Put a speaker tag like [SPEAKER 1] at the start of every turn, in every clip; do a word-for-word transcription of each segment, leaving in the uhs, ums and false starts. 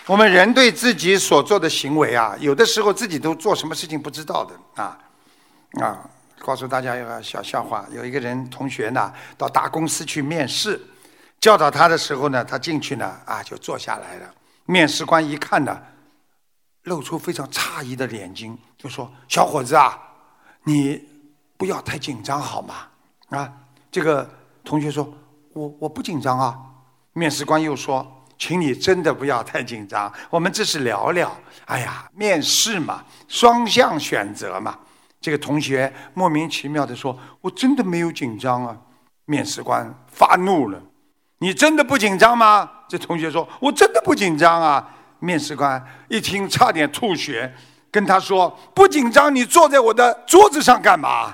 [SPEAKER 1] 我们人对自己所做的行为啊，有的时候自己都做什么事情不知道的啊啊！告诉大家一个小笑话：有一个人同学呢，到大公司去面试，叫到他的时候呢，他进去呢啊就坐下来了。面试官一看呢，露出非常诧异的眼睛，就说：“小伙子啊，你不要太紧张好吗？”啊，这个同学说：“我我不紧张啊。”面试官又说：“请你真的不要太紧张，我们只是聊聊。哎呀，面试嘛，双向选择嘛。”这个同学莫名其妙地说：“我真的没有紧张啊。”面试官发怒了：“你真的不紧张吗？”这同学说：“我真的不紧张啊。”面试官一听差点吐血，跟他说：“不紧张，你坐在我的桌子上干嘛？”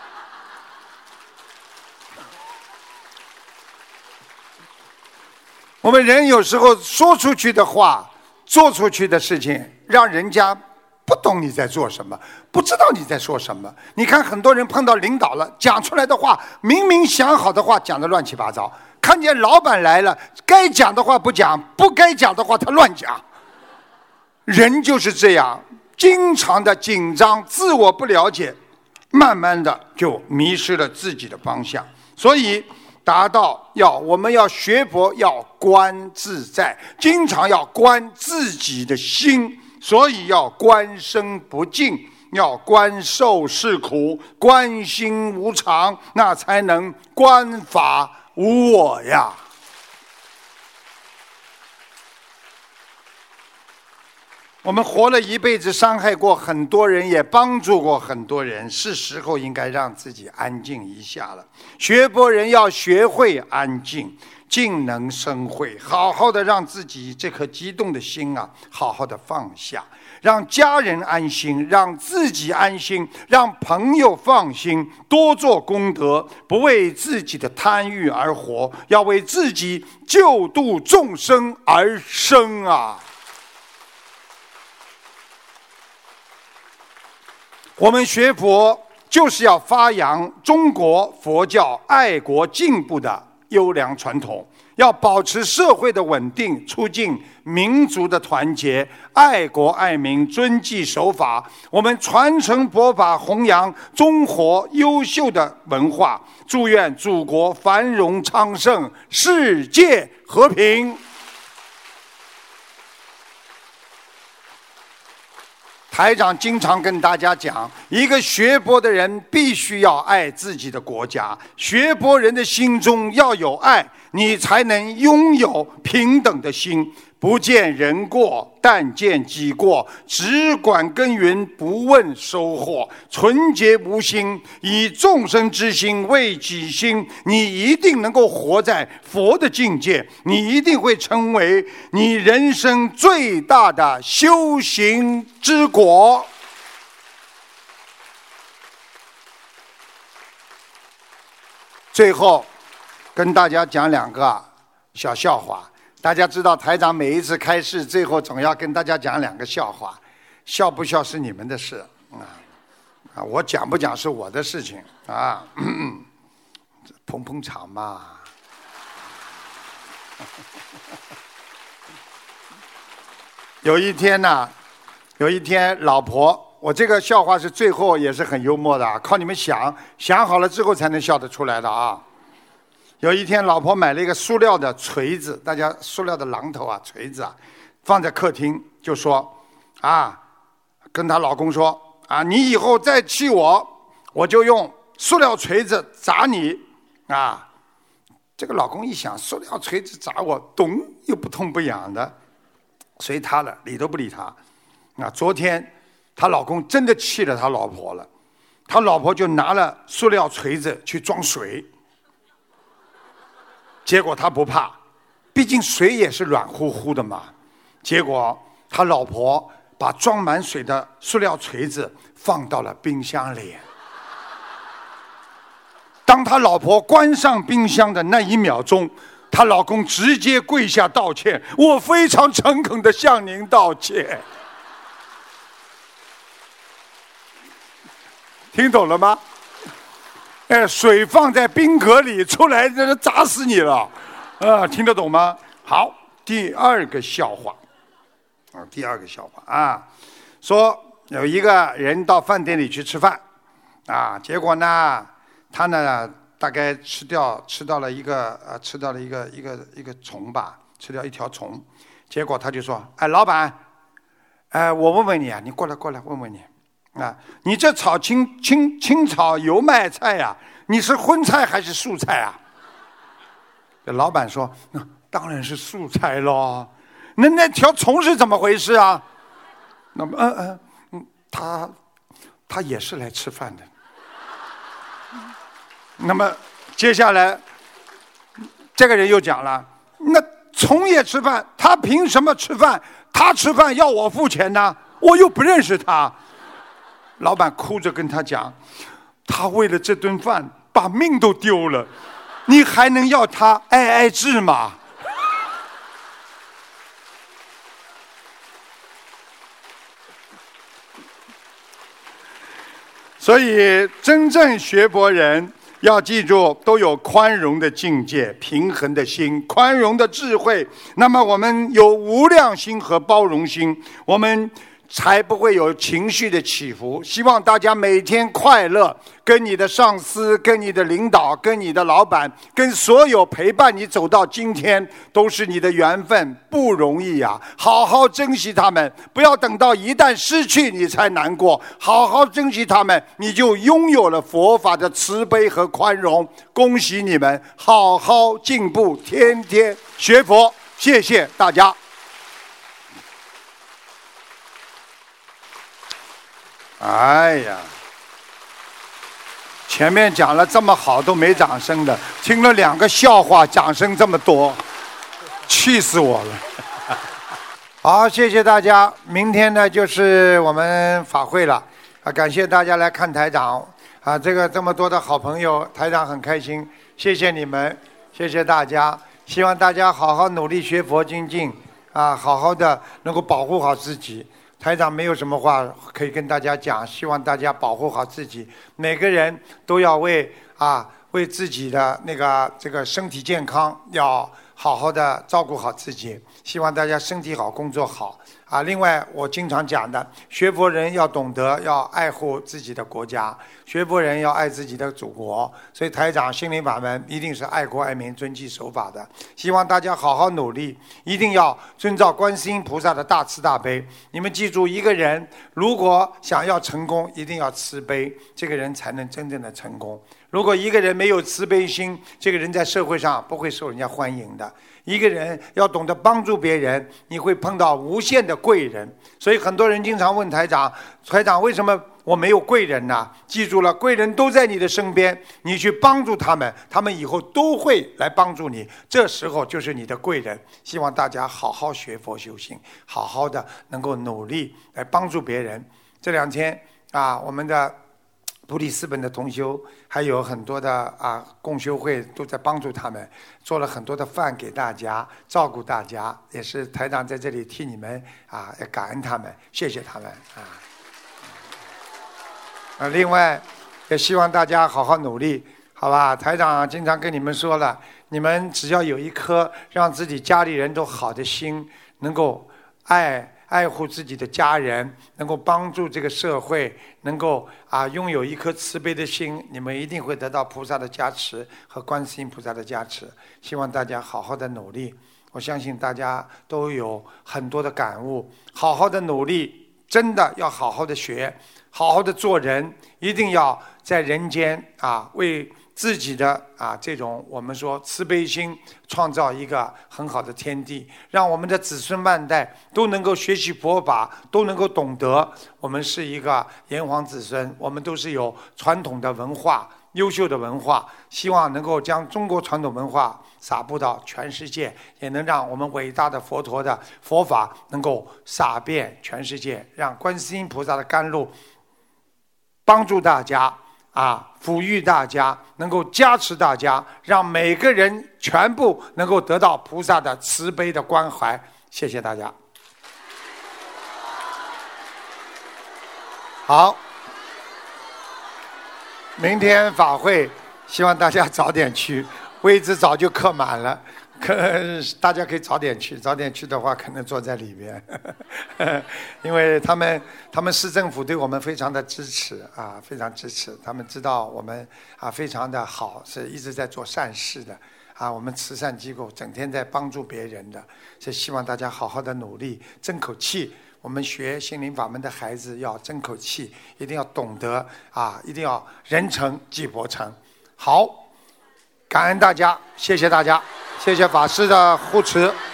[SPEAKER 1] 我们人有时候说出去的话，做出去的事情，让人家不懂你在做什么，不知道你在说什么。你看很多人碰到领导了，讲出来的话，明明想好的话讲得乱七八糟，看见老板来了，该讲的话不讲，不该讲的话他乱讲。人就是这样，经常的紧张，自我不了解，慢慢的就迷失了自己的方向。所以达到要我们要学佛，要观自在，经常要观自己的心，所以要观身不净，要观受是苦，观心无常，那才能观法无我呀。我们活了一辈子，伤害过很多人，也帮助过很多人，是时候应该让自己安静一下了。学佛人要学会安静，静能生慧，好好的让自己这颗激动的心啊，好好的放下，让家人安心，让自己安心，让朋友放心，多做功德，不为自己的贪欲而活，要为自己救度众生而生啊！我们学佛就是要发扬中国佛教爱国进步的优良传统，要保持社会的稳定，促进民族的团结，爱国爱民，遵纪守法。我们传承佛法，弘扬中国优秀的文化，祝愿祖国繁荣昌盛，世界和平。台长经常跟大家讲，一个学佛的人必须要爱自己的国家，学佛人的心中要有爱，你才能拥有平等的心，不见人过，但见己过，只管耕耘，不问收获，纯洁无心，以众生之心为己心，你一定能够活在佛的境界，你一定会成为你人生最大的修行之果。最后跟大家讲两个小笑话。大家知道台长每一次开示最后总要跟大家讲两个笑话，笑不笑是你们的事啊，啊，我讲不讲是我的事情啊，咳咳捧捧场嘛。有一天呢，有一天老婆，我这个笑话是最后也是很幽默的，靠你们想想好了之后才能笑得出来的啊。有一天，老婆买了一个塑料的锤子，大家塑料的榔头啊，锤子啊，放在客厅，就说啊，跟她老公说啊，你以后再气我，我就用塑料锤子砸你啊。这个老公一想，塑料锤子砸我，咚又不痛不痒的，随他了，理都不理他。啊，昨天她老公真的气了他老婆了，他老婆就拿了塑料锤子去装水。结果他不怕，毕竟水也是软乎乎的嘛。结果他老婆把装满水的塑料锤子放到了冰箱里。当他老婆关上冰箱的那一秒钟，他老公直接跪下道歉：“我非常诚恳地向您道歉。”听懂了吗？哎，水放在冰格里，出来这砸死你了，啊，听得懂吗？好，第二个笑话， 啊，第二个笑话啊，说有一个人到饭店里去吃饭，啊，结果呢，他呢大概吃掉吃到了一个呃吃到了一个一个一个虫吧，吃掉一条虫，结果他就说，哎，老板，哎，我问问你啊，你过来过来问问你，啊，你这炒青青青炒油麦菜呀、啊，你是荤菜还是素菜啊？这老板说，那当然是素菜咯。那那条虫是怎么回事啊？那么，嗯嗯嗯，他他也是来吃饭的。那么接下来，这个人又讲了，那虫也吃饭，他凭什么吃饭？他吃饭要我付钱呢？我又不认识他。老板哭着跟他讲，他为了这顿饭把命都丢了，你还能要他爱爱制吗？所以真正学佛人要记住，都有宽容的境界、平衡的心、宽容的智慧，那么我们有无量心和包容心，我们才不会有情绪的起伏。希望大家每天快乐，跟你的上司、跟你的领导、跟你的老板、跟所有陪伴你走到今天，都是你的缘分，不容易呀！好好珍惜他们，不要等到一旦失去你才难过。好好珍惜他们，你就拥有了佛法的慈悲和宽容。恭喜你们，好好进步，天天学佛。谢谢大家。哎呀，前面讲了这么好都没掌声的，听了两个笑话掌声这么多，气死我了。好，谢谢大家。明天呢就是我们法会了啊，感谢大家来看台长啊，这个这么多的好朋友，台长很开心，谢谢你们，谢谢大家。希望大家好好努力学佛精进啊，好好的能够保护好自己。台长没有什么话可以跟大家讲，希望大家保护好自己，每个人都要为啊为自己的那个这个身体健康要好好的照顾好自己，希望大家身体好，工作好啊。另外我经常讲的，学佛人要懂得要爱护自己的国家，学佛人要爱自己的祖国，所以台长心灵法门一定是爱国爱民遵纪守法的，希望大家好好努力，一定要遵照观世音菩萨的大慈大悲。你们记住，一个人如果想要成功，一定要慈悲，这个人才能真正的成功。如果一个人没有慈悲心，这个人在社会上不会受人家欢迎的。一个人要懂得帮助别人，你会碰到无限的贵人。所以很多人经常问台长，台长为什么我没有贵人呢？记住了，贵人都在你的身边，你去帮助他们，他们以后都会来帮助你，这时候就是你的贵人。希望大家好好学佛修行，好好的能够努力来帮助别人。这两天啊，我们的普里斯本的同修还有很多的啊共修会都在帮助他们，做了很多的饭给大家，照顾大家，也是台长在这里替你们啊感恩他们，谢谢他们啊。啊，另外也希望大家好好努力，好吧？台长经常跟你们说了，你们只要有一颗让自己家里人都好的心，能够爱爱护自己的家人，能够帮助这个社会，能够啊拥有一颗慈悲的心，你们一定会得到菩萨的加持和观世音菩萨的加持。希望大家好好的努力，我相信大家都有很多的感悟，好好的努力，真的要好好的学，好好的做人，一定要在人间啊为自己的啊这种我们说慈悲心创造一个很好的天地，让我们的子孙万代都能够学习佛法，都能够懂得我们是一个炎黄子孙，我们都是有传统的文化，优秀的文化，希望能够将中国传统文化撒布到全世界，也能让我们伟大的佛陀的佛法能够洒遍全世界，让观世音菩萨的甘露帮助大家啊，抚育大家，能够加持大家，让每个人全部能够得到菩萨的慈悲的关怀。谢谢大家。好，明天法会希望大家早点去，位置早就客满了。 可大家可以早点去，早点去的话可能坐在里边，因为他们他们市政府对我们非常的支持啊，非常支持，他们知道我们啊非常的好，是一直在做善事的啊，我们慈善机构整天在帮助别人的，所以希望大家好好的努力，争口气。我们学心灵法门的孩子要争口气，一定要懂得啊，一定要人诚即佛诚。好，感恩大家，谢谢大家，谢谢法师的护持。